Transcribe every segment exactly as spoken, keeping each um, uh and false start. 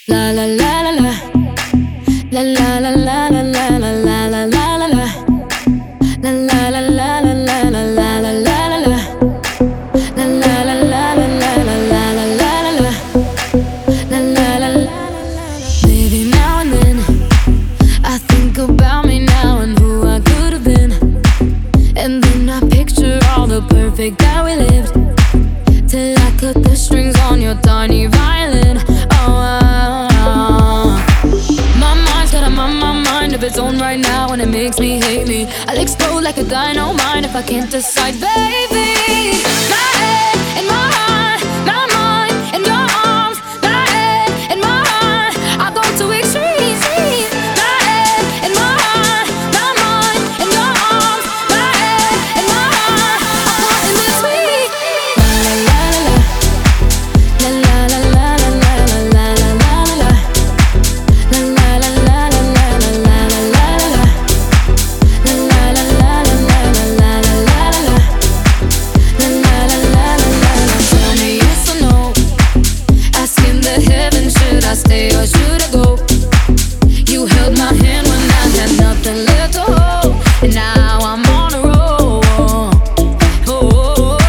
La la la la la. La la la la la la la la la la la la. La la la la la la la la la la la la. La la la la la la la la la la la la. La la la la. Maybe now and then I think about me now and who I could have been, and then I picture all the perfect that we lived, till I cut the strings on your tiny violin. Oh, oh, oh. My mind's got a my, my mind of its own right now, and it makes me hate me. I'll explode like a dynamite if I can't decide, baby. My head and my heart, my mind and your arms. My head and my heart, I go to extremes. My head and my heart, my mind and your arms. My head and my heart, I go in between. La la la la. La la la la la la la la la la la. La la la la la la la la la la la la. La la la la la la la la la la la. La la la la la la. Tell me yes or no. Asking the heavens, should I stay or should I go? You held my hand when I had nothing left to hold, and now I'm on a roll. Oh,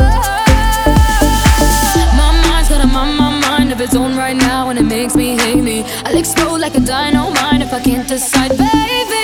my mind's got a my, my mind of its own right now, and it makes me hate me. I'll explode like a dynamite if I can't decide, baby.